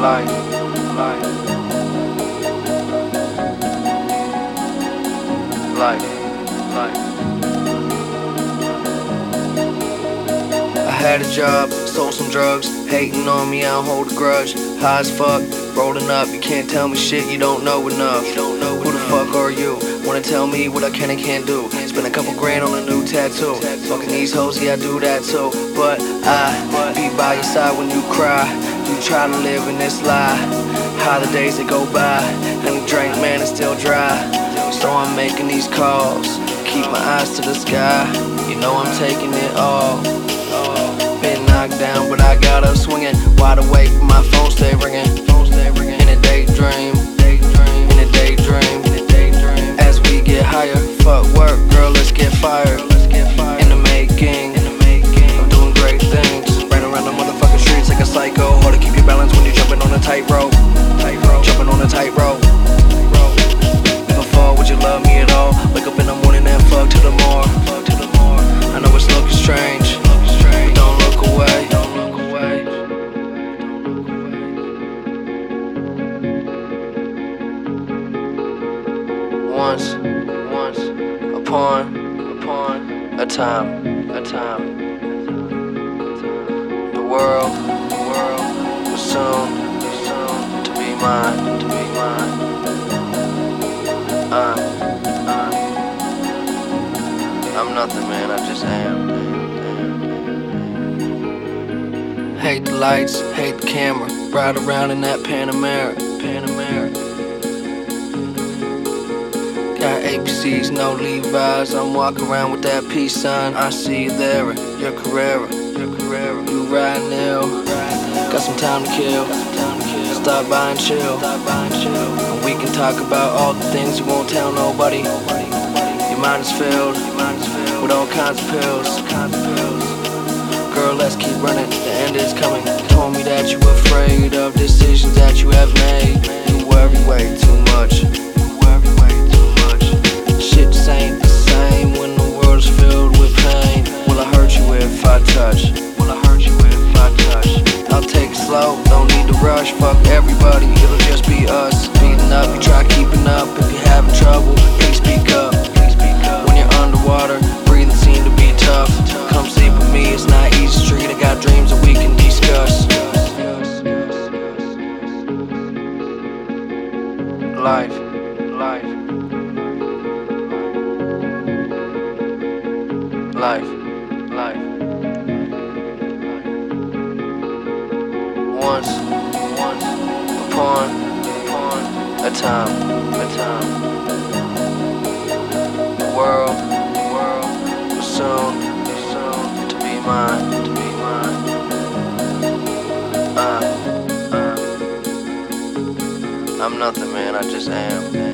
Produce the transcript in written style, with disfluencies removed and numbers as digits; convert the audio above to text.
life, life, life, life. I had a job, sold some drugs, hating on me, I don't hold a grudge. High as fuck, rolling up, you can't tell me shit, you don't know enough. Who the fuck are you? Wanna tell me what I can and can't do? Spend a couple grand on a new tattoo. Fucking these hoes, yeah I do that too. But I be by your side when you cry. You try to live in this lie. How the days that go by, and the drink man is still dry. So I'm making these calls, keep my eyes to the sky. You know I'm taking it all. Been knocked down, but I got up swinging. Wide awake, my phone stay ringing. In a daydream, in a daydream. As we get higher, fuck work, girl, let's get fired. In the making, I'm doing great things. Right around the motherfucking streets like a psycho. Hard to keep your balance when you're jumping on a tightrope. Jumping on a tightrope. If I fall, would you love me at all? Wake up in the morning and fuck till the morn. I know it's looking strange, but don't look away. Once upon a time, the world was soon to be mine, I'm nothing, man, I just am. Hate the lights, hate the camera, ride around in that Panamera. Got ABCs, no Levi's. I'm walking around with that peace sign. I see you there in your Carrera. You riding ill, got some time to kill. Stop by and chill, and we can talk about all the things you won't tell nobody. Your mind is filled with all kinds of pills. Girl, let's keep running, the end is coming. You told me that you were afraid of decisions that you have made. You worry way too much. Shit just ain't the same when the world's filled with pain. Will I hurt you if I touch? I'll take it slow, don't need to rush. Fuck everybody, it'll just be us. Speeding up, you try keeping up. If you're having trouble, please speak up. When you're underwater, breathing seem to be tough. Come sleep with me, it's not easy street. I got dreams that we can discuss. Life. Once upon a time, the world was soon to be mine, I'm nothing, man, I just am.